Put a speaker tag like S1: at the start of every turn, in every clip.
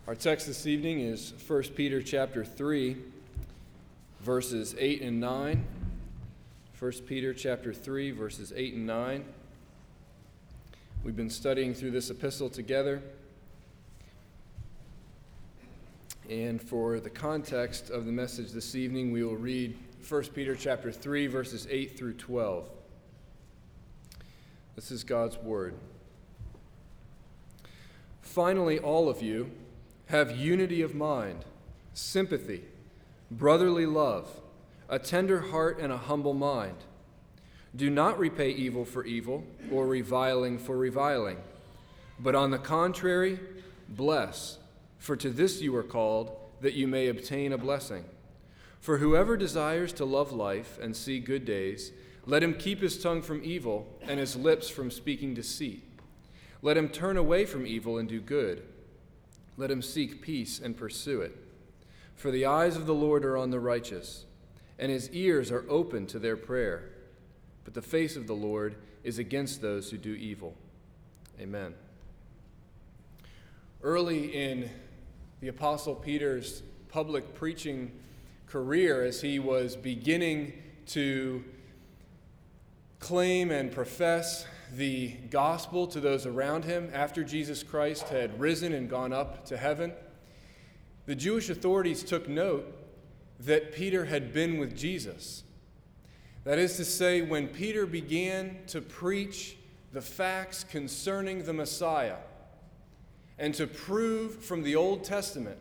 S1: Our text this evening is 1 Peter chapter 3, verses 8 and 9. 1 Peter chapter 3, verses 8 and 9. We've been studying through this epistle together. And for the context of the message this evening, we will read 1 Peter chapter 3, verses 8 through 12. This is God's word. Finally, all of you have unity of mind, sympathy, brotherly love, a tender heart, and a humble mind. Do not repay evil for evil or reviling for reviling, but on the contrary, bless, for to this you are called, that you may obtain a blessing. For whoever desires to love life and see good days, let him keep his tongue from evil and his lips from speaking deceit. Let him turn away from evil and do good. Let him seek peace and pursue it. For the eyes of the Lord are on the righteous, and his ears are open to their prayer. But the face of the Lord is against those who do evil. Amen. Early in the Apostle Peter's public preaching career, as he was beginning to claim and profess the gospel to those around him after Jesus Christ had risen and gone up to heaven, the Jewish authorities took note that Peter had been with Jesus. That is to say, when Peter began to preach the facts concerning the Messiah and to prove from the Old Testament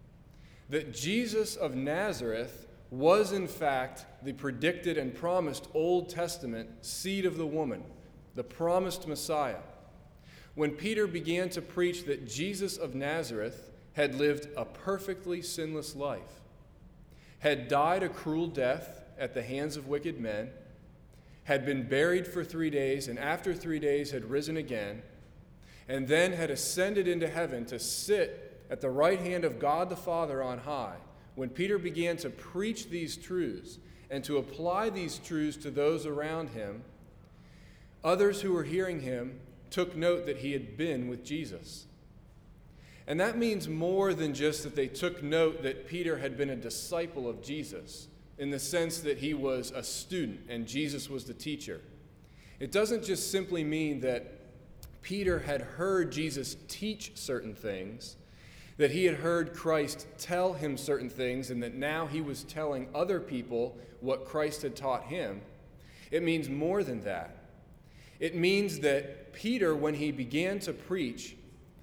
S1: that Jesus of Nazareth was in fact the predicted and promised Old Testament seed of the woman, the promised Messiah. When Peter began to preach that Jesus of Nazareth had lived a perfectly sinless life, had died a cruel death at the hands of wicked men, had been buried for 3 days, and after 3 days had risen again, and then had ascended into heaven to sit at the right hand of God the Father on high, when Peter began to preach these truths and to apply these truths to those around him, others who were hearing him took note that he had been with Jesus. And that means more than just that they took note that Peter had been a disciple of Jesus, in the sense that he was a student and Jesus was the teacher. It doesn't just simply mean that Peter had heard Jesus teach certain things, that he had heard Christ tell him certain things, and that now he was telling other people what Christ had taught him. It means more than that. It means that Peter, when he began to preach,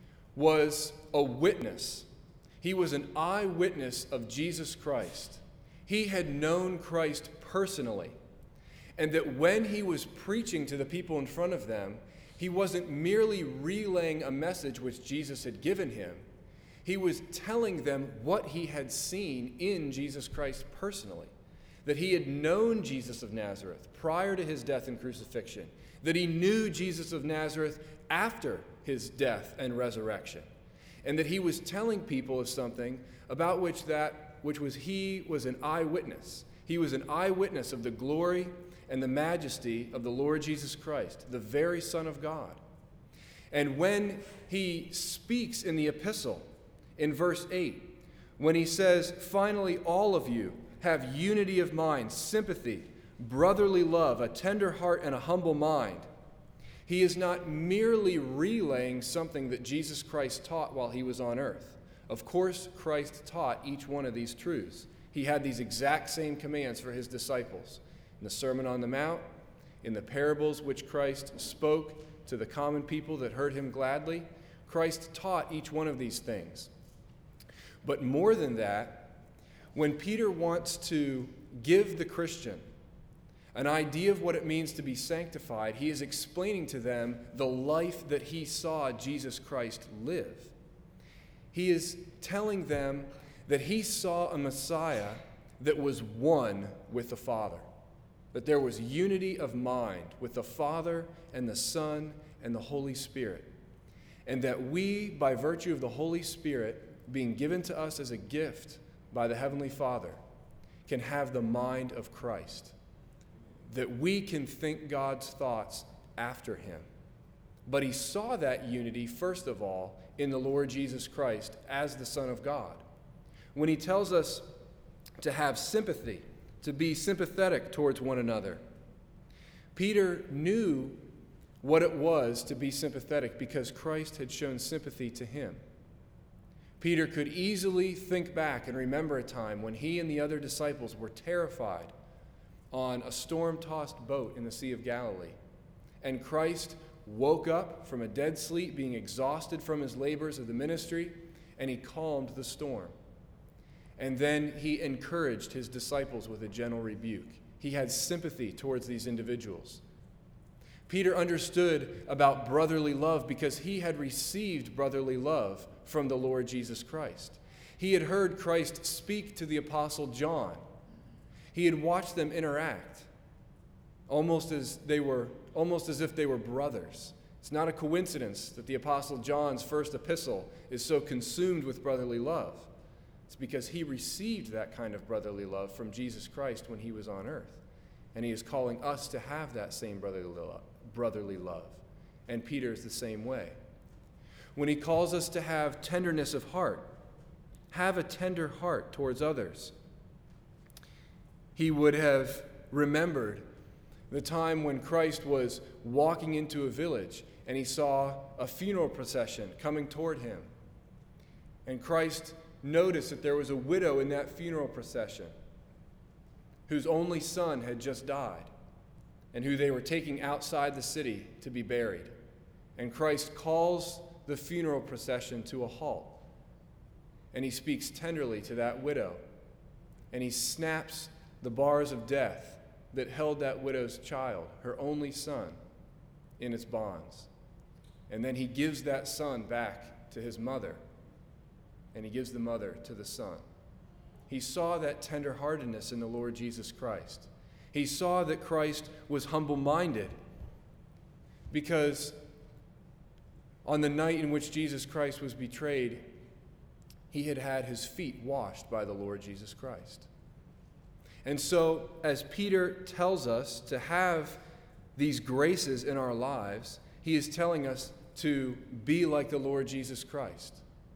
S1: was a witness. He was an eyewitness of Jesus Christ. He had known Christ personally. And that when he was preaching to the people in front of them, he wasn't merely relaying a message which Jesus had given him. He was telling them what he had seen in Jesus Christ personally. That he had known Jesus of Nazareth prior to his death and crucifixion. That he knew Jesus of Nazareth after his death and resurrection. And that he was telling people of something about which he was an eyewitness. He was an eyewitness of the glory and the majesty of the Lord Jesus Christ, the very Son of God. And when he speaks in the epistle, in verse 8, when he says, finally all of you have unity of mind, sympathy, brotherly love, a tender heart, and a humble mind, he is not merely relaying something that Jesus Christ taught while he was on earth. Of course, Christ taught each one of these truths. He had these exact same commands for his disciples. In the Sermon on the Mount, in the parables which Christ spoke to the common people that heard him gladly, Christ taught each one of these things. But more than that, when Peter wants to give the Christian an idea of what it means to be sanctified, he is explaining to them the life that he saw Jesus Christ live. He is telling them that he saw a Messiah that was one with the Father, that there was unity of mind with the Father and the Son and the Holy Spirit, and that we, by virtue of the Holy Spirit being given to us as a gift by the Heavenly Father, can have the mind of Christ, that we can think God's thoughts after him. But he saw that unity, first of all, in the Lord Jesus Christ as the Son of God. When he tells us to have sympathy, to be sympathetic towards one another, Peter knew what it was to be sympathetic because Christ had shown sympathy to him. Peter could easily think back and remember a time when he and the other disciples were terrified on a storm-tossed boat in the Sea of Galilee. And Christ woke up from a dead sleep, being exhausted from his labors of the ministry, and he calmed the storm. And then he encouraged his disciples with a gentle rebuke. He had sympathy towards these individuals. Peter understood about brotherly love because he had received brotherly love from the Lord Jesus Christ. He had heard Christ speak to the Apostle John. He had watched them interact, almost as if they were brothers. It's not a coincidence that the Apostle John's first epistle is so consumed with brotherly love. It's because he received that kind of brotherly love from Jesus Christ when he was on earth. And he is calling us to have that same brotherly love. And Peter is the same way. When he calls us to have tenderness of heart, have a tender heart towards others. He would have remembered the time when Christ was walking into a village and he saw a funeral procession coming toward him. And Christ noticed that there was a widow in that funeral procession whose only son had just died and who they were taking outside the city to be buried. And Christ calls the funeral procession to a halt. And he speaks tenderly to that widow. And he snaps the bars of death that held that widow's child, her only son, in its bonds. And then he gives that son back to his mother, and he gives the mother to the son. He saw that tenderheartedness in the Lord Jesus Christ. He saw that Christ was humble-minded because on the night in which Jesus Christ was betrayed, he had had his feet washed by the Lord Jesus Christ. And so, as Peter tells us to have these graces in our lives, he is telling us to be like the Lord Jesus Christ.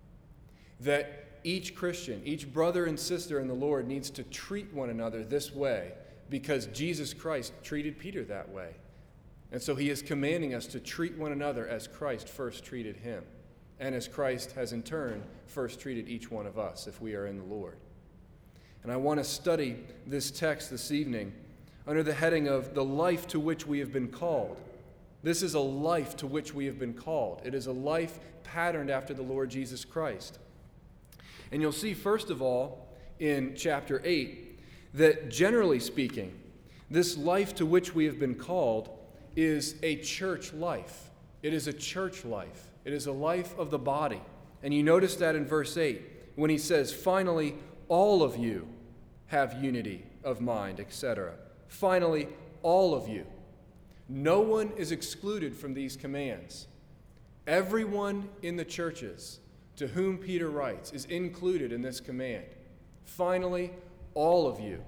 S1: That each Christian, each brother and sister in the Lord needs to treat one another this way because Jesus Christ treated Peter that way. And so he is commanding us to treat one another as Christ first treated him, and as Christ has in turn first treated each one of us if we are in the Lord. And I want to study this text this evening under the heading of the life to which we have been called. This is a life to which we have been called. It is a life patterned after the Lord Jesus Christ. And you'll see, first of all, in chapter 8, that generally speaking, this life to which we have been called is a church life. It is a church life. It is a life of the body. And you notice that in verse 8, when he says, finally, all of you have unity of mind, etc. Finally, all of you. No one is excluded from these commands. Everyone in the churches to whom Peter writes is included in this command. Finally, all of you.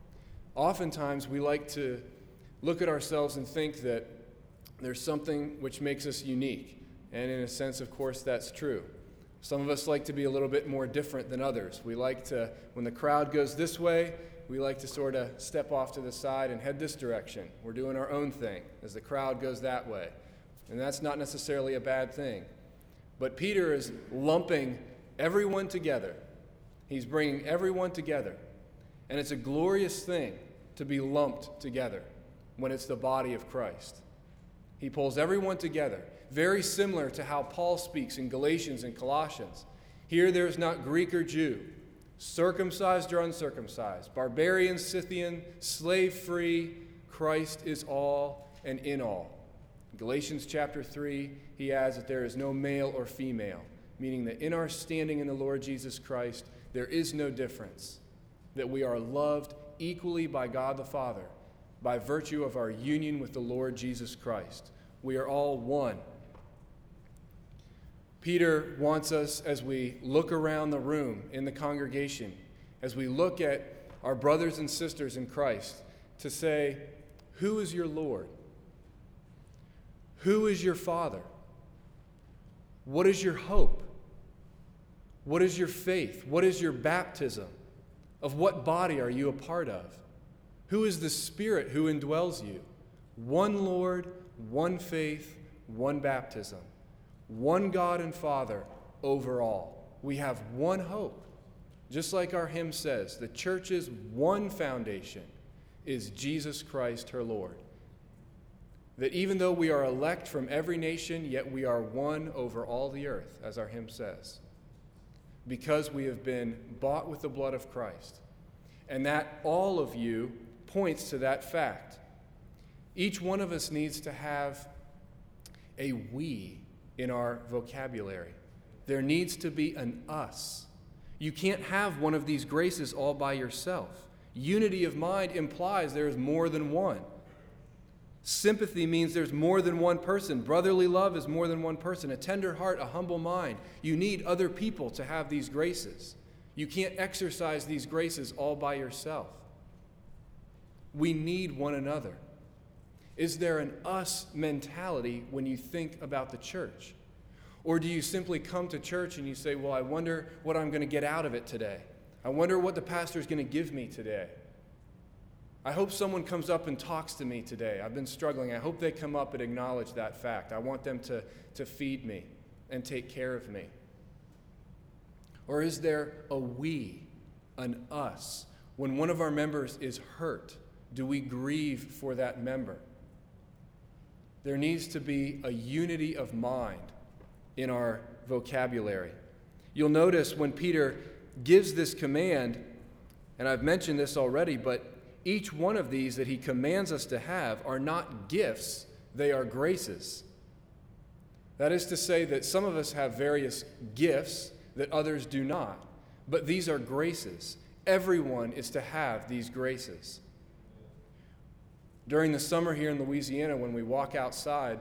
S1: Oftentimes, we like to look at ourselves and think that there's something which makes us unique. And in a sense, of course, that's true. Some of us like to be a little bit more different than others. We like to, when the crowd goes this way, we like to sort of step off to the side and head this direction. We're doing our own thing as the crowd goes that way. And that's not necessarily a bad thing. But Peter is lumping everyone together. He's bringing everyone together. And it's a glorious thing to be lumped together when it's the body of Christ. He pulls everyone together, very similar to how Paul speaks in Galatians and Colossians. Here there's not Greek or Jew, circumcised or uncircumcised, barbarian, Scythian, slave-free. Christ is all and in all. In Galatians chapter 3, he adds that there is no male or female, meaning that in our standing in the Lord Jesus Christ, there is no difference, that we are loved equally by God the Father by virtue of our union with the Lord Jesus Christ. We are all one. Peter wants us, as we look around the room in the congregation, as we look at our brothers and sisters in Christ, to say, who is your Lord? Who is your Father? What is your hope? What is your faith? What is your baptism? Of what body are you a part of? Who is the Spirit who indwells you? One Lord, one faith, one baptism. One God and Father over all. We have one hope. Just like our hymn says, the church's one foundation is Jesus Christ, her Lord. That even though we are elect from every nation, yet we are one over all the earth, as our hymn says, because we have been bought with the blood of Christ. And that all of you points to that fact. Each one of us needs to have a we in our vocabulary. There needs to be an us. You can't have one of these graces all by yourself. Unity of mind implies there is more than one. Sympathy means there's more than one person. Brotherly love is more than one person. A tender heart, a humble mind. You need other people to have these graces. You can't exercise these graces all by yourself. We need one another. Is there an us mentality when you think about the church? Or do you simply come to church and you say, well, I wonder what I'm going to get out of it today. I wonder what the pastor is going to give me today. I hope someone comes up and talks to me today. I've been struggling. I hope they come up and acknowledge that fact. I want them to feed me and take care of me. Or is there a we, an us? When one of our members is hurt, do we grieve for that member? There needs to be a unity of mind in our vocabulary. You'll notice when Peter gives this command, and I've mentioned this already, but each one of these that he commands us to have are not gifts, they are graces. That is to say that some of us have various gifts that others do not, but these are graces. Everyone is to have these graces. During the summer here in Louisiana, when we walk outside,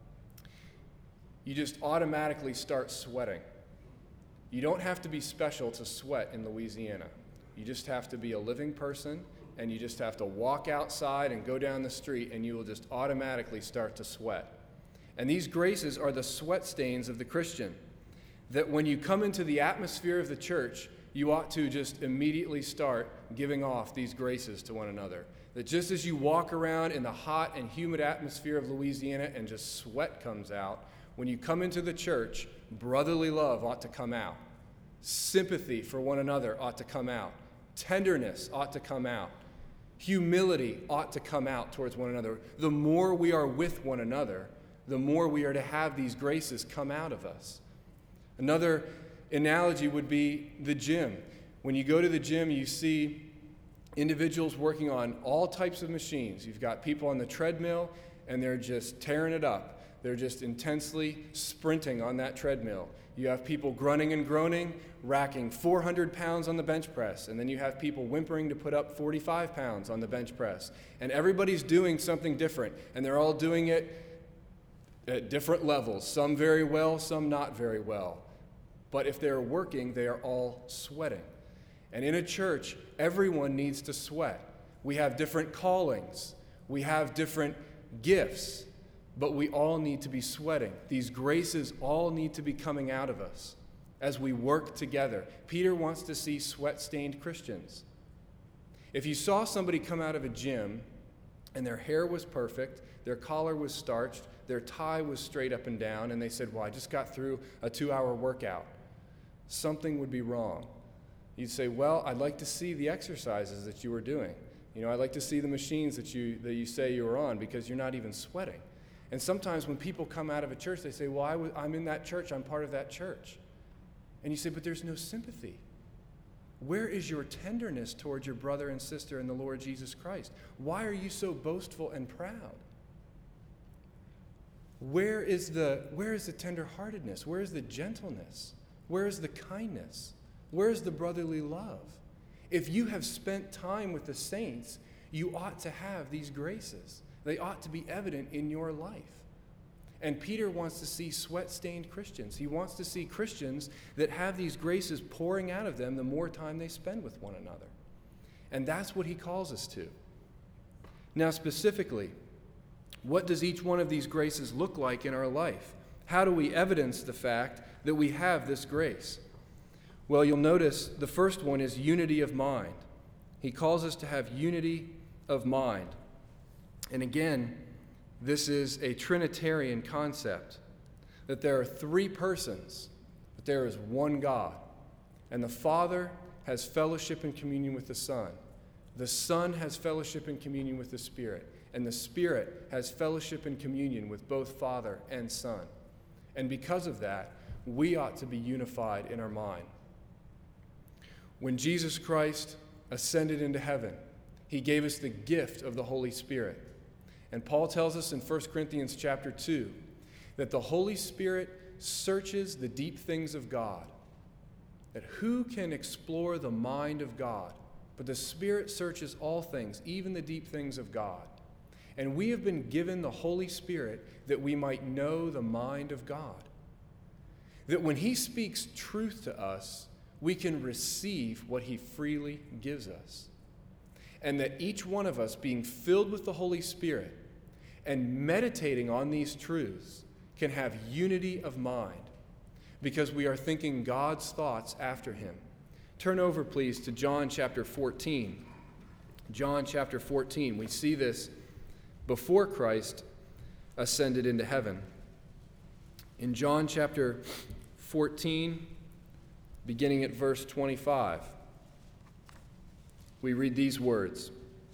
S1: you just automatically start sweating. You don't have to be special to sweat in Louisiana. You just have to be a living person, and you just have to walk outside and go down the street, and you will just automatically start to sweat. And these graces are the sweat stains of the Christian, that when you come into the atmosphere of the church, you ought to just immediately start giving off these graces to one another. That just as you walk around in the hot and humid atmosphere of Louisiana and just sweat comes out, when you come into the church, brotherly love ought to come out. Sympathy for one another ought to come out. Tenderness ought to come out. Humility ought to come out towards one another. The more we are with one another, the more we are to have these graces come out of us. Another analogy would be the gym. When you go to the gym, you see individuals working on all types of machines. You've got people on the treadmill, and they're just tearing it up. They're just intensely sprinting on that treadmill. You have people grunting and groaning, racking 400 pounds on the bench press, and then you have people whimpering to put up 45 pounds on the bench press. And everybody's doing something different, and they're all doing it at different levels, some very well, some not very well. But if they're working, they are all sweating. And in a church, everyone needs to sweat. We have different callings. We have different gifts. But we all need to be sweating. These graces all need to be coming out of us as we work together. Peter wants to see sweat-stained Christians. If you saw somebody come out of a gym and their hair was perfect, their collar was starched, their tie was straight up and down, and they said, well, I just got through a 2-hour workout, something would be wrong. You'd say, well, I'd like to see the exercises that you were doing. I'd like to see the machines that you say you were on, because you're not even sweating. And sometimes when people come out of a church, they say, well, I'm in that church, I'm part of that church. And you say, but there's no sympathy. Where is your tenderness towards your brother and sister in the Lord Jesus Christ? Why are you so boastful and proud? Where is the tenderheartedness? Where is the gentleness? Where is the kindness? Where is the brotherly love? If you have spent time with the saints, you ought to have these graces. They ought to be evident in your life. And Peter wants to see sweat-stained Christians. He wants to see Christians that have these graces pouring out of them the more time they spend with one another. And that's what he calls us to. Now, specifically, what does each one of these graces look like in our life? How do we evidence the fact that we have this grace? Well, you'll notice the first one is unity of mind. He calls us to have unity of mind. And again, this is a Trinitarian concept, that there are three persons, but there is one God. And the Father has fellowship and communion with the Son. The Son has fellowship and communion with the Spirit. And the Spirit has fellowship and communion with both Father and Son. And because of that, we ought to be unified in our mind. When Jesus Christ ascended into heaven, he gave us the gift of the Holy Spirit. And Paul tells us in 1 Corinthians chapter 2 that the Holy Spirit searches the deep things of God. That who can explore the mind of God? But the Spirit searches all things, even the deep things of God. And we have been given the Holy Spirit that we might know the mind of God. That when he speaks truth to us, we can receive what he freely gives us. And that each one of us, being filled with the Holy Spirit and meditating on these truths, can have unity of mind because we are thinking God's thoughts after him. Turn over, please, to John chapter 14. John chapter 14. We see this before Christ ascended into heaven. In John chapter 14, beginning at verse 25, we read these words.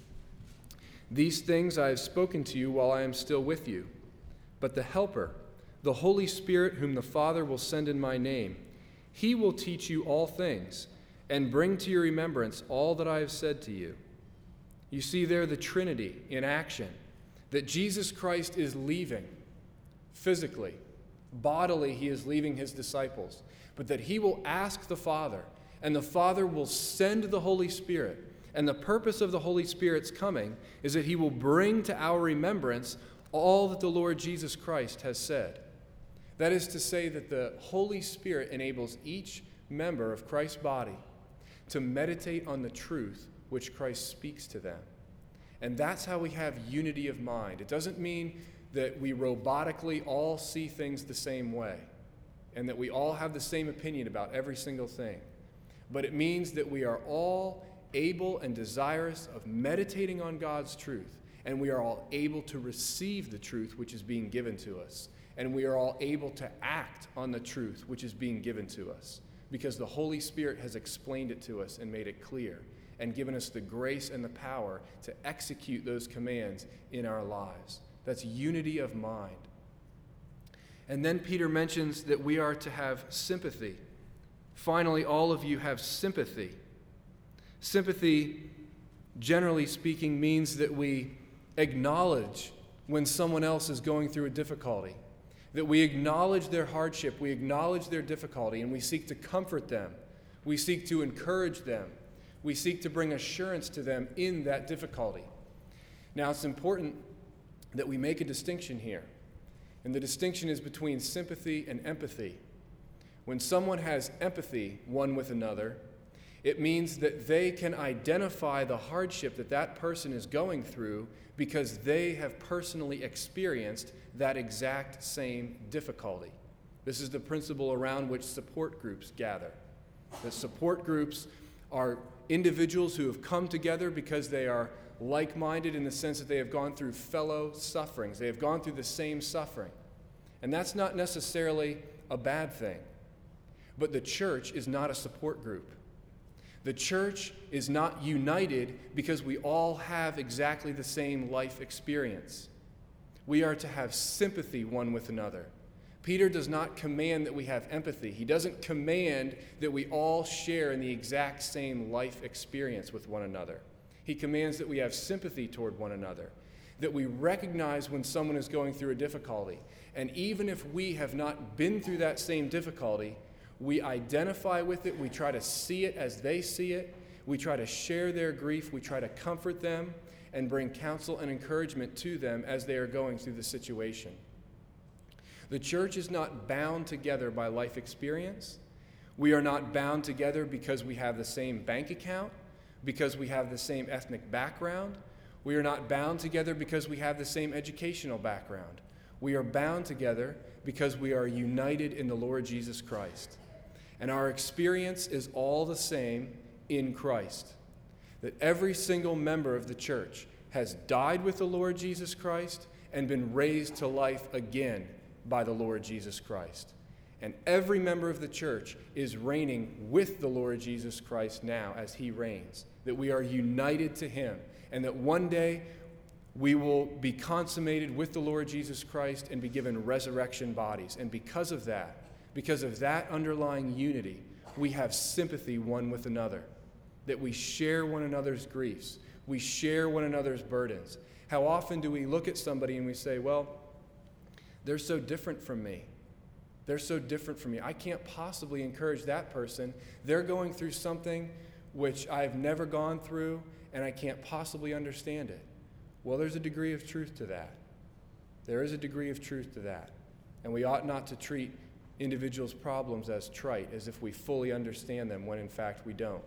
S1: These things I have spoken to you while I am still with you, but the Helper, the Holy Spirit whom the Father will send in my name, he will teach you all things and bring to your remembrance all that I have said to you. You see there the Trinity in action, that Jesus Christ is leaving physically, bodily he is leaving his disciples, but that he will ask the Father, and the Father will send the Holy Spirit. And the purpose of the Holy Spirit's coming is that he will bring to our remembrance all that the Lord Jesus Christ has said. That is to say that the Holy Spirit enables each member of Christ's body to meditate on the truth which Christ speaks to them. And that's how we have unity of mind. It doesn't mean that we robotically all see things the same way and that we all have the same opinion about every single thing. But it means that we are all able and desirous of meditating on God's truth, and we are all able to receive the truth which is being given to us, and we are all able to act on the truth which is being given to us, because the Holy Spirit has explained it to us and made it clear and given us the grace and the power to execute those commands in our lives. That's unity of mind. And then Peter mentions that we are to have sympathy. Finally, all of you have sympathy. Sympathy, generally speaking, means that we acknowledge when someone else is going through a difficulty, that we acknowledge their hardship, we acknowledge their difficulty, and we seek to comfort them. We seek to encourage them. We seek to bring assurance to them in that difficulty. Now, it's important that we make a distinction here, and the distinction is between sympathy and empathy. When someone has empathy one with another, it means that they can identify the hardship that that person is going through because they have personally experienced that exact same difficulty. This is the principle around which support groups gather. The support groups are individuals who have come together because they are like-minded in the sense that they have gone through fellow sufferings. They have gone through the same suffering. And that's not necessarily a bad thing. But the church is not a support group. The church is not united because we all have exactly the same life experience. We are to have sympathy one with another. Peter does not command that we have empathy. He doesn't command that we all share in the exact same life experience with one another. He commands that we have sympathy toward one another, that we recognize when someone is going through a difficulty. And even if we have not been through that same difficulty, we identify with it, we try to see it as they see it, we try to share their grief, we try to comfort them and bring counsel and encouragement to them as they are going through the situation. The church is not bound together by life experience. We are not bound together because we have the same bank account, because we have the same ethnic background. We are not bound together because we have the same educational background. We are bound together because we are united in the Lord Jesus Christ. And our experience is all the same in Christ. That every single member of the church has died with the Lord Jesus Christ and been raised to life again by the Lord Jesus Christ. And every member of the church is reigning with the Lord Jesus Christ now as he reigns. That we are united to him, and that one day we will be consummated with the Lord Jesus Christ and be given resurrection bodies. And because of that underlying unity, we have sympathy one with another. That we share one another's griefs. We share one another's burdens. How often do we look at somebody and we say, well, they're so different from me. They're so different from me. I can't possibly encourage that person. They're going through something which I've never gone through, and I can't possibly understand it. Well, there's a degree of truth to that. There is a degree of truth to that. And we ought not to treat individuals' problems as trite, as if we fully understand them, when in fact we don't.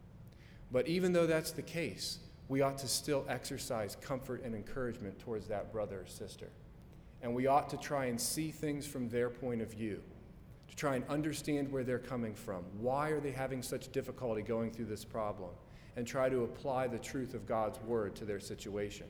S1: But even though that's the case, we ought to still exercise comfort and encouragement towards that brother or sister. And we ought to try and see things from their point of view, to try and understand where they're coming from. Why are they having such difficulty going through this problem? And try to apply the truth of God's word to their situation.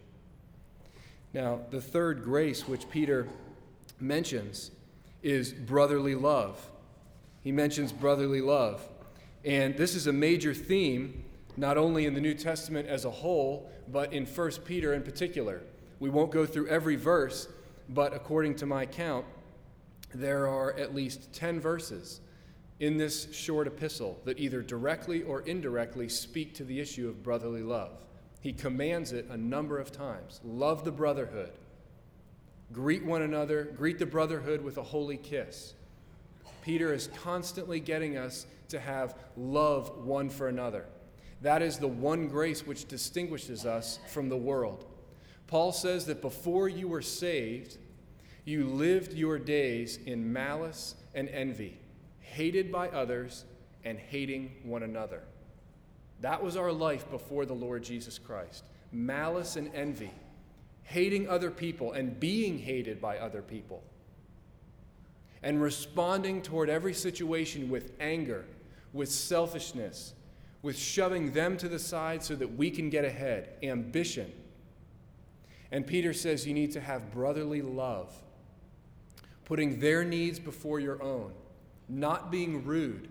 S1: Now, the third grace which Peter mentions is brotherly love. He mentions brotherly love. And this is a major theme, not only in the New Testament as a whole, but in 1 Peter in particular. We won't go through every verse, but according to my count, there are at least 10 verses in this short epistle that either directly or indirectly speak to the issue of brotherly love. He commands it a number of times. Love the brotherhood. Greet one another. Greet the brotherhood with a holy kiss. Peter is constantly getting us to have love one for another. That is the one grace which distinguishes us from the world. Paul says that before you were saved, you lived your days in malice and envy, hated by others and hating one another. That was our life before the Lord Jesus Christ. Malice and envy, hating other people and being hated by other people, and responding toward every situation with anger, with selfishness, with shoving them to the side so that we can get ahead, ambition. And Peter says you need to have brotherly love, putting their needs before your own, not being rude,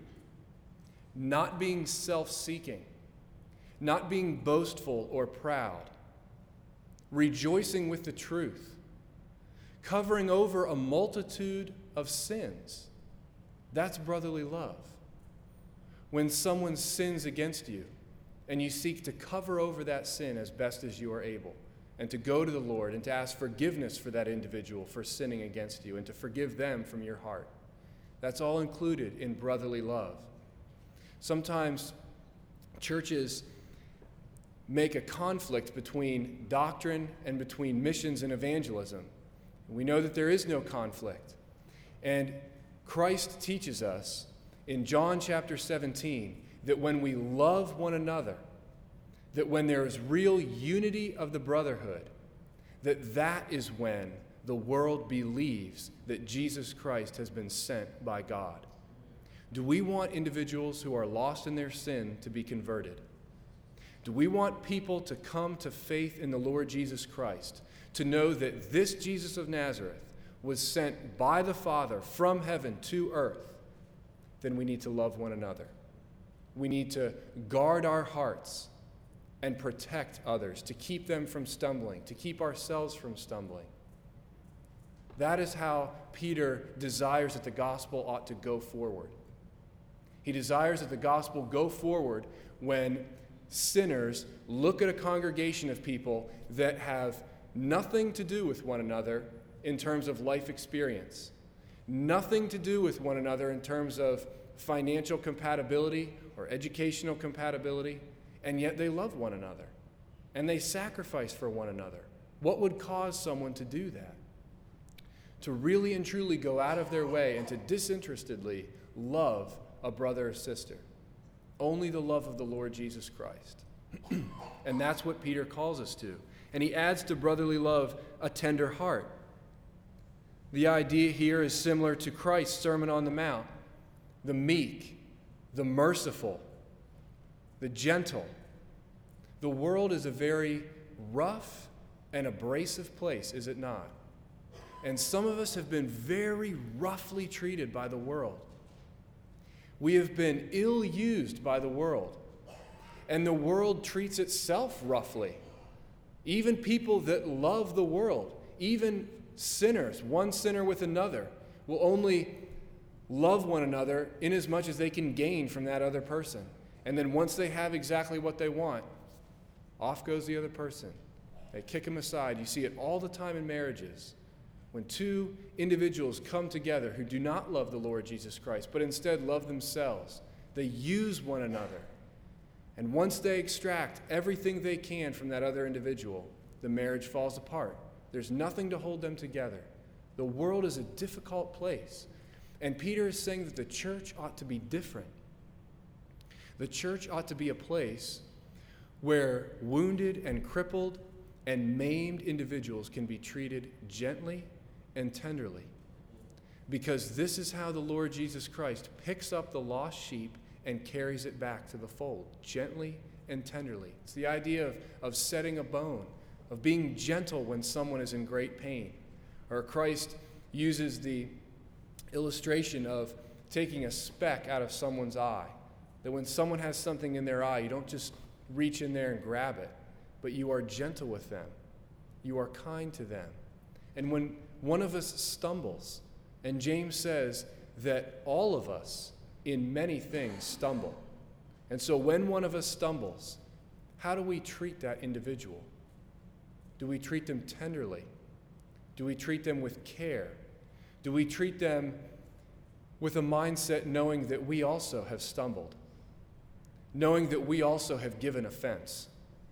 S1: not being self-seeking, not being boastful or proud, rejoicing with the truth, covering over a multitude of sins. That's brotherly love. When someone sins against you and you seek to cover over that sin as best as you are able, and to go to the Lord and to ask forgiveness for that individual for sinning against you and to forgive them from your heart. That's all included in brotherly love. Sometimes churches make a conflict between doctrine and between missions and evangelism. We know that there is no conflict. And Christ teaches us in John chapter 17 that when we love one another, that when there is real unity of the brotherhood, that is when the world believes that Jesus Christ has been sent by God. Do we want individuals who are lost in their sin to be converted? Do we want people to come to faith in the Lord Jesus Christ, to know that this Jesus of Nazareth was sent by the Father from heaven to earth? Then we need to love one another. We need to guard our hearts and protect others, to keep them from stumbling, to keep ourselves from stumbling. That is how Peter desires that the gospel ought to go forward. He desires that the gospel go forward when sinners look at a congregation of people that have nothing to do with one another in terms of life experience, nothing to do with one another in terms of financial compatibility or educational compatibility, and yet they love one another, and they sacrifice for one another. What would cause someone to do that? To really and truly go out of their way and to disinterestedly love a brother or sister. Only the love of the Lord Jesus Christ. And that's what Peter calls us to. And he adds to brotherly love a tender heart. The idea here is similar to Christ's Sermon on the Mount: the meek, the merciful, the gentle. The world is a very rough and abrasive place, is it not? And some of us have been very roughly treated by the world. We have been ill-used by the world. And the world treats itself roughly. Even people that love the world, even sinners, one sinner with another, will only love one another inasmuch as they can gain from that other person. And then once they have exactly what they want, off goes the other person. They kick them aside. You see it all the time in marriages. When two individuals come together who do not love the Lord Jesus Christ, but instead love themselves, they use one another. And once they extract everything they can from that other individual, the marriage falls apart. There's nothing to hold them together. The world is a difficult place. And Peter is saying that the church ought to be different. The church ought to be a place where wounded and crippled and maimed individuals can be treated gently and tenderly. Because this is how the Lord Jesus Christ picks up the lost sheep and carries it back to the fold, gently and tenderly. It's the idea of setting a bone, of being gentle when someone is in great pain. Or Christ uses the illustration of taking a speck out of someone's eye. That when someone has something in their eye, you don't just reach in there and grab it, but you are gentle with them. You are kind to them. And when one of us stumbles, and James says that all of us in many things stumble. And so when one of us stumbles, how do we treat that individual? Do we treat them tenderly? Do we treat them with care? Do we treat them with a mindset knowing that we also have stumbled? Knowing that we also have given offense?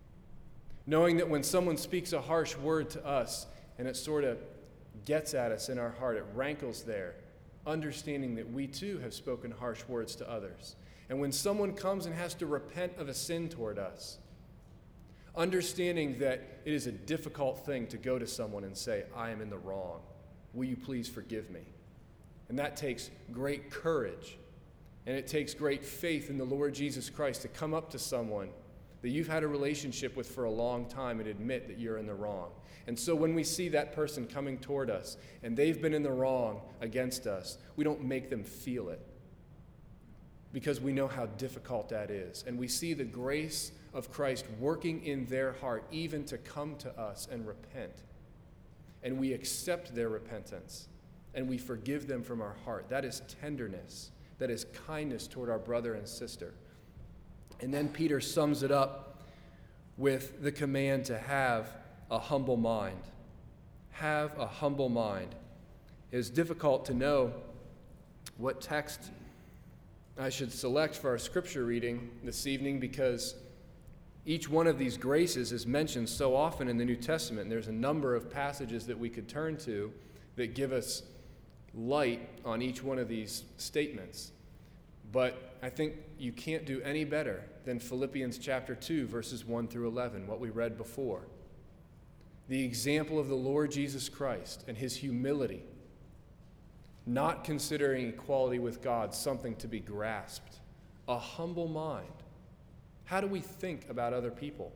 S1: Knowing that when someone speaks a harsh word to us and it sort of gets at us in our heart, it rankles there, understanding that we too have spoken harsh words to others. And when someone comes and has to repent of a sin toward us, understanding that it is a difficult thing to go to someone and say, I am in the wrong. Will you please forgive me? And that takes great courage. And it takes great faith in the Lord Jesus Christ to come up to someone that you've had a relationship with for a long time and admit that you're in the wrong. And so when we see that person coming toward us and they've been in the wrong against us, we don't make them feel it because we know how difficult that is. And we see the grace of Christ working in their heart even to come to us and repent. And we accept their repentance and we forgive them from our heart. That is tenderness. That is kindness toward our brother and sister. And then Peter sums it up with the command to have a humble mind. Have a humble mind. It is difficult to know what text I should select for our scripture reading this evening because each one of these graces is mentioned so often in the New Testament. And there's a number of passages that we could turn to that give us light on each one of these statements. But I think you can't do any better than Philippians chapter 2, verses 1 through 11, what we read before. The example of the Lord Jesus Christ and his humility, not considering equality with God something to be grasped, a humble mind. How do we think about other people?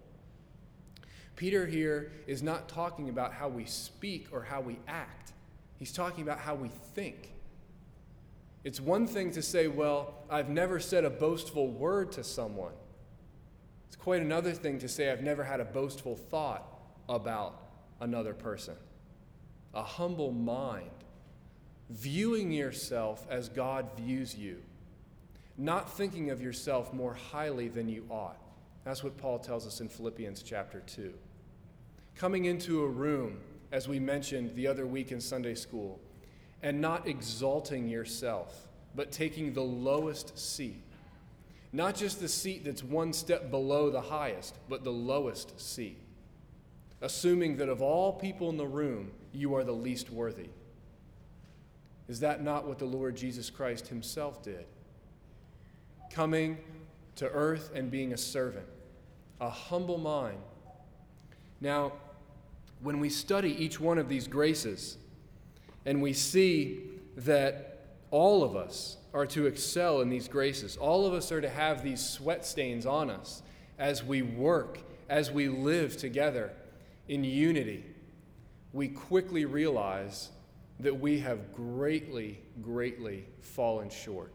S1: Peter here is not talking about how we speak or how we act. He's talking about how we think. It's one thing to say, well, I've never said a boastful word to someone. It's quite another thing to say, I've never had a boastful thought about another person. A humble mind, viewing yourself as God views you, not thinking of yourself more highly than you ought. That's what Paul tells us in Philippians chapter 2. Coming into a room, as we mentioned the other week in Sunday school, and not exalting yourself, but taking the lowest seat. Not just the seat that's one step below the highest, but the lowest seat. Assuming that of all people in the room, you are the least worthy. Is that not what the Lord Jesus Christ himself did? Coming to earth and being a servant, a humble mind. Now, when we study each one of these graces, And we see that all of us are to excel in these graces. All of us are to have these sweat stains on us as we work, as we live together in unity. We quickly realize that we have greatly, greatly fallen short.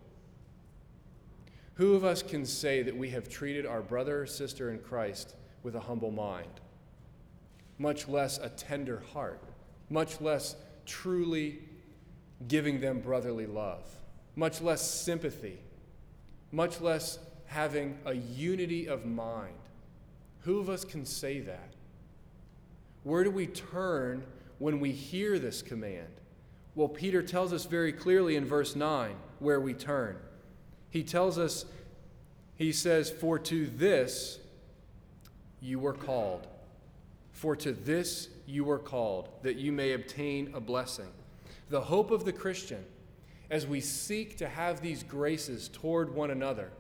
S1: Who of us can say that we have treated our brother or sister in Christ with a humble mind, much less a tender heart, much less truly giving them brotherly love, much less sympathy, much less having a unity of mind? Who of us can say that? Where do we turn when we hear this command? Well, Peter tells us very clearly in verse 9 where we turn. He tells us, he says, "For to this you were called. For to this you were called, that you may obtain a blessing." The hope of the Christian, as we seek to have these graces toward one another,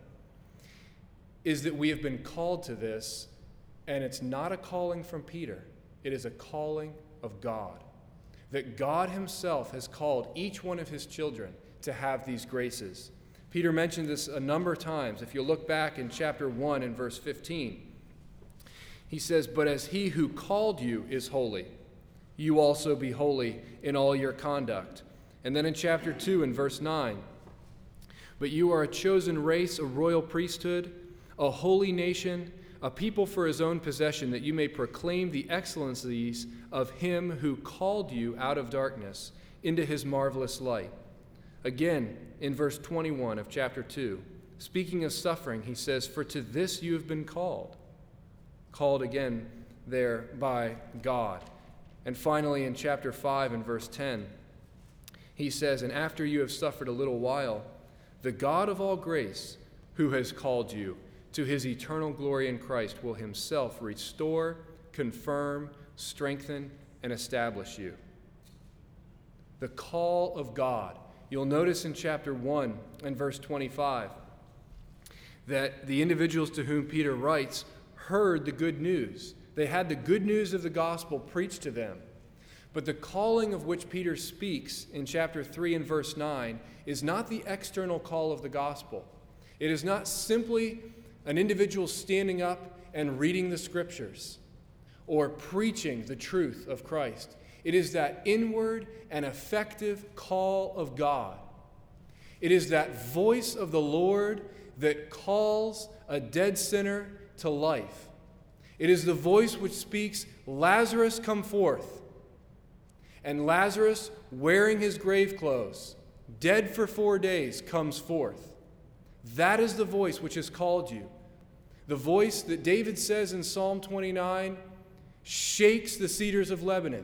S1: is that we have been called to this, and it's not a calling from Peter. It is a calling of God. That God himself has called each one of his children to have these graces. Peter mentioned this a number of times. If you look back in chapter 1 and verse 15, he says, "But as he who called you is holy, you also be holy in all your conduct." And then in chapter 2 and verse 9, "But you are a chosen race, a royal priesthood, a holy nation, a people for his own possession, that you may proclaim the excellencies of him who called you out of darkness into his marvelous light." Again, in verse 21 of chapter 2, speaking of suffering, he says, "For to this you have been called." Called again there by God. And finally, in chapter 5 and verse 10, he says, "And after you have suffered a little while, the God of all grace, who has called you to his eternal glory in Christ, will himself restore, confirm, strengthen, and establish you." The call of God. You'll notice in chapter 1 and verse 25 that the individuals to whom Peter writes heard the good news. They had the good news of the gospel preached to them. But the calling of which Peter speaks in chapter 3 and verse 9 is not the external call of the gospel. It is not simply an individual standing up and reading the scriptures or preaching the truth of Christ. It is that inward and effective call of God. It is that voice of the Lord that calls a dead sinner to life. It is the voice which speaks, "Lazarus, come forth." And Lazarus, wearing his grave clothes, dead for 4 days, comes forth. That is the voice which has called you. The voice that David says in Psalm 29 shakes the cedars of Lebanon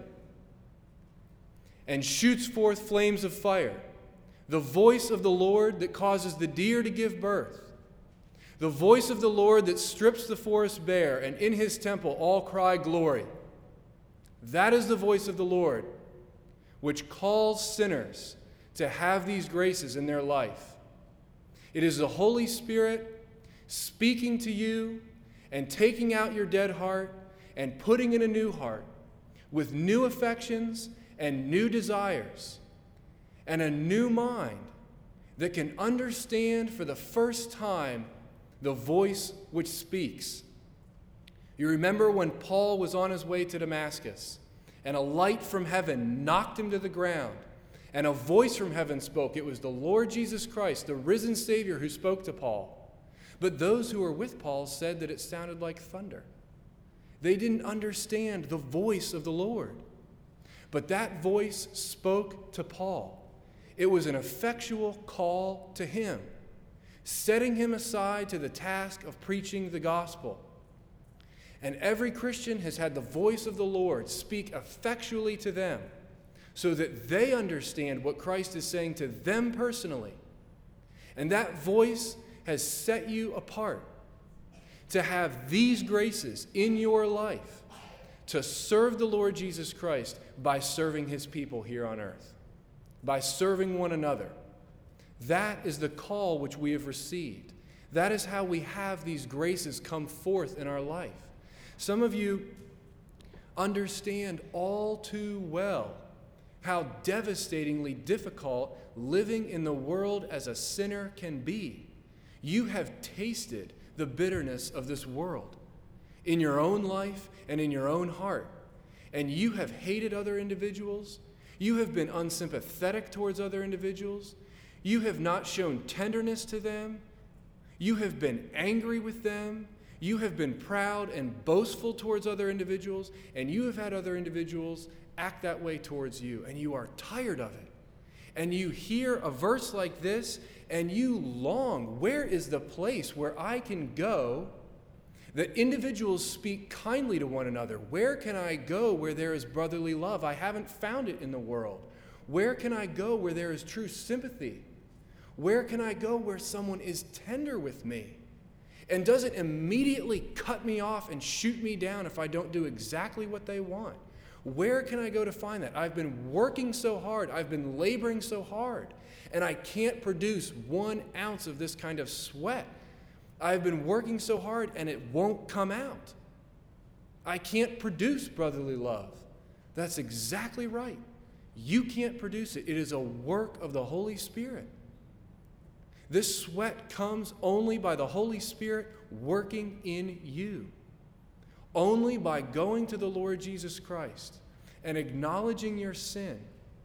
S1: and shoots forth flames of fire. The voice of the Lord that causes the deer to give birth. The voice of the Lord that strips the forest bare, and in his temple all cry glory. That is the voice of the Lord, which calls sinners to have these graces in their life. It is the Holy Spirit speaking to you and taking out your dead heart and putting in a new heart with new affections and new desires and a new mind that can understand for the first time the voice which speaks. You remember when Paul was on his way to Damascus and a light from heaven knocked him to the ground and a voice from heaven spoke. It was the Lord Jesus Christ, the risen Savior, who spoke to Paul. But those who were with Paul said that it sounded like thunder. They didn't understand the voice of the Lord. But that voice spoke to Paul. It was an effectual call to him, setting him aside to the task of preaching the gospel. And every Christian has had the voice of the Lord speak effectually to them so that they understand what Christ is saying to them personally. And that voice has set you apart to have these graces in your life to serve the Lord Jesus Christ by serving his people here on earth, by serving one another. That is the call which we have received. That is how we have these graces come forth in our life. Some of you understand all too well how devastatingly difficult living in the world as a sinner can be. You have tasted the bitterness of this world in your own life and in your own heart. And you have hated other individuals. You have been unsympathetic towards other individuals. You have not shown tenderness to them. You have been angry with them. You have been proud and boastful towards other individuals. And you have had other individuals act that way towards you. And you are tired of it. And you hear a verse like this and you long, where is the place where I can go that individuals speak kindly to one another? Where can I go where there is brotherly love? I haven't found it in the world. Where can I go where there is true sympathy? Where can I go where someone is tender with me and doesn't immediately cut me off and shoot me down if I don't do exactly what they want? Where can I go to find that? I've been working so hard. I've been laboring so hard, and I can't produce 1 ounce of this kind of sweat. I've been working so hard and it won't come out. I can't produce brotherly love. That's exactly right. You can't produce it. It is a work of the Holy Spirit. This sweat comes only by the Holy Spirit working in you. Only by going to the Lord Jesus Christ and acknowledging your sin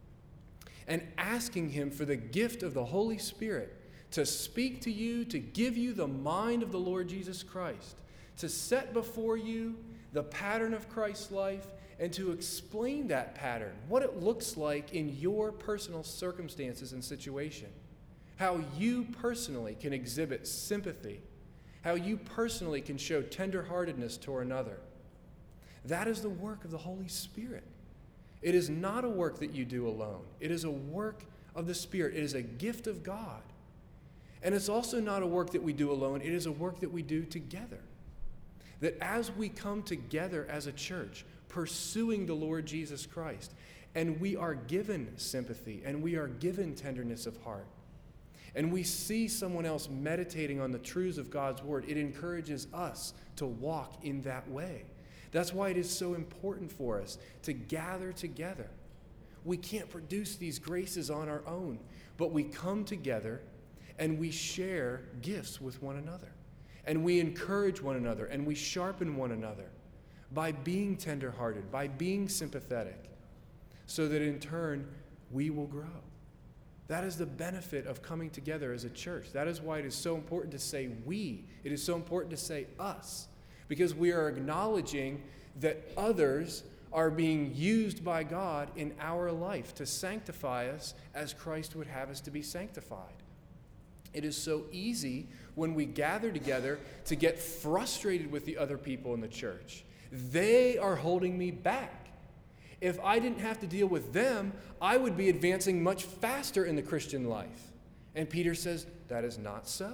S1: and asking Him for the gift of the Holy Spirit to speak to you, to give you the mind of the Lord Jesus Christ, to set before you the pattern of Christ's life, and to explain that pattern, what it looks like in your personal circumstances and situation, how you personally can exhibit sympathy, how you personally can show tenderheartedness toward another. That is the work of the Holy Spirit. It is not a work that you do alone. It is a work of the Spirit. It is a gift of God. And it's also not a work that we do alone. It is a work that we do together. That as we come together as a church, pursuing the Lord Jesus Christ, and we are given sympathy, and we are given tenderness of heart, and we see someone else meditating on the truths of God's Word, it encourages us to walk in that way. That's why it is so important for us to gather together. We can't produce these graces on our own, but we come together and we share gifts with one another. And we encourage one another, and we sharpen one another by being tenderhearted, by being sympathetic, so that in turn we will grow. That is the benefit of coming together as a church. That is why it is so important to say we. It is so important to say us, because we are acknowledging that others are being used by God in our life to sanctify us as Christ would have us to be sanctified. It is so easy when we gather together to get frustrated with the other people in the church. They are holding me back. If I didn't have to deal with them, I would be advancing much faster in the Christian life. And Peter says, that is not so.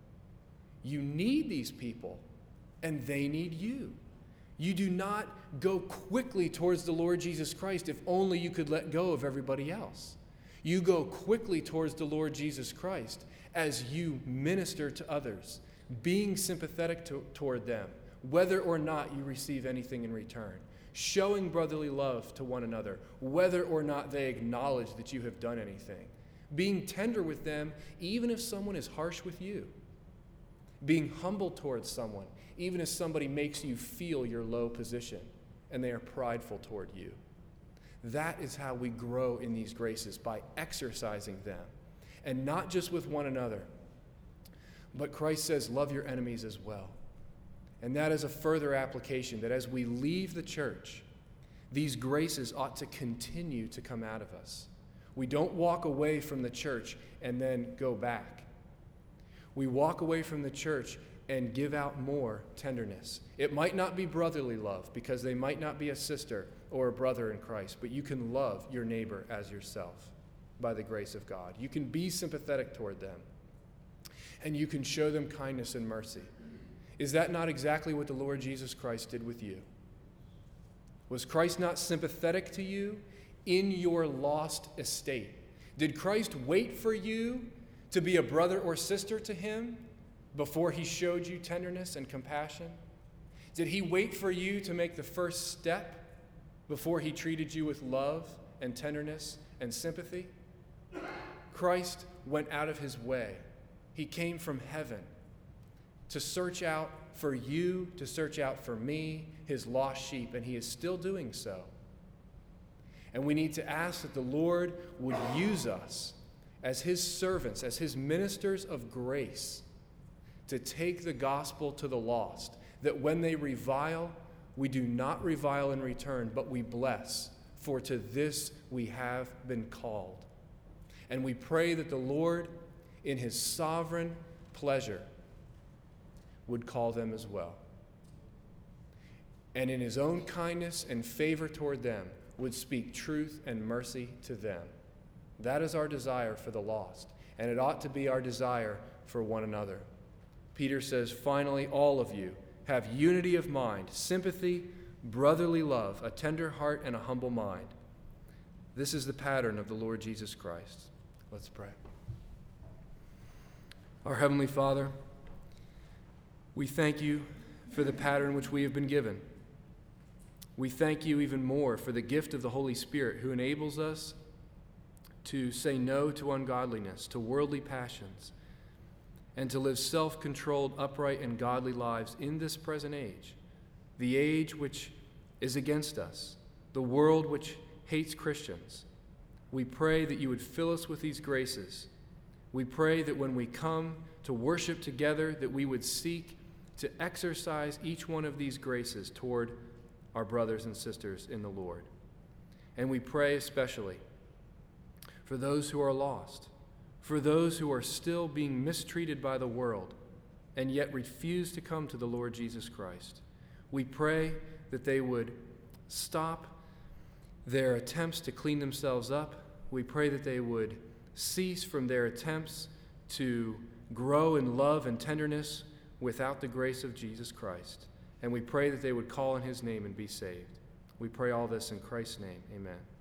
S1: You need these people, and they need you. You do not go quickly towards the Lord Jesus Christ if only you could let go of everybody else. You go quickly towards the Lord Jesus Christ as you minister to others, being sympathetic toward them, whether or not you receive anything in return, showing brotherly love to one another, whether or not they acknowledge that you have done anything, being tender with them even if someone is harsh with you, being humble towards someone even if somebody makes you feel your low position and they are prideful toward you. That is how we grow in these graces, by exercising them. And not just with one another, but Christ says, love your enemies as well. And that is a further application, that as we leave the church, these graces ought to continue to come out of us. We don't walk away from the church and then go back. We walk away from the church and give out more tenderness. It might not be brotherly love, because they might not be a sister or a brother in Christ, but you can love your neighbor as yourself by the grace of God. You can be sympathetic toward them, and you can show them kindness and mercy. Is that not exactly what the Lord Jesus Christ did with you? Was Christ not sympathetic to you in your lost estate? Did Christ wait for you to be a brother or sister to him before he showed you tenderness and compassion? Did he wait for you to make the first step before he treated you with love and tenderness and sympathy? Christ went out of his way. He came from heaven to search out for you, to search out for me, his lost sheep, and he is still doing so. And we need to ask that the Lord would use us as his servants, as his ministers of grace, to take the gospel to the lost, that when they revile, we do not revile in return, but we bless, for to this we have been called. And we pray that the Lord, in his sovereign pleasure, would call them as well. And in his own kindness and favor toward them, would speak truth and mercy to them. That is our desire for the lost, and it ought to be our desire for one another. Peter says, finally, all of you have unity of mind, sympathy, brotherly love, a tender heart, and a humble mind. This is the pattern of the Lord Jesus Christ. Let's pray. Our Heavenly Father, we thank you for the pattern which we have been given. We thank you even more for the gift of the Holy Spirit, who enables us to say no to ungodliness, to worldly passions, and to live self-controlled, upright, and godly lives in this present age, the age which is against us, the world which hates Christians. We pray that you would fill us with these graces. We pray that when we come to worship together, that we would seek to exercise each one of these graces toward our brothers and sisters in the Lord. And we pray especially for those who are lost, for those who are still being mistreated by the world and yet refuse to come to the Lord Jesus Christ. We pray that they would stop their attempts to clean themselves up. We pray that they would cease from their attempts to grow in love and tenderness without the grace of Jesus Christ. And we pray that they would call on his name and be saved. We pray all this in Christ's name. Amen.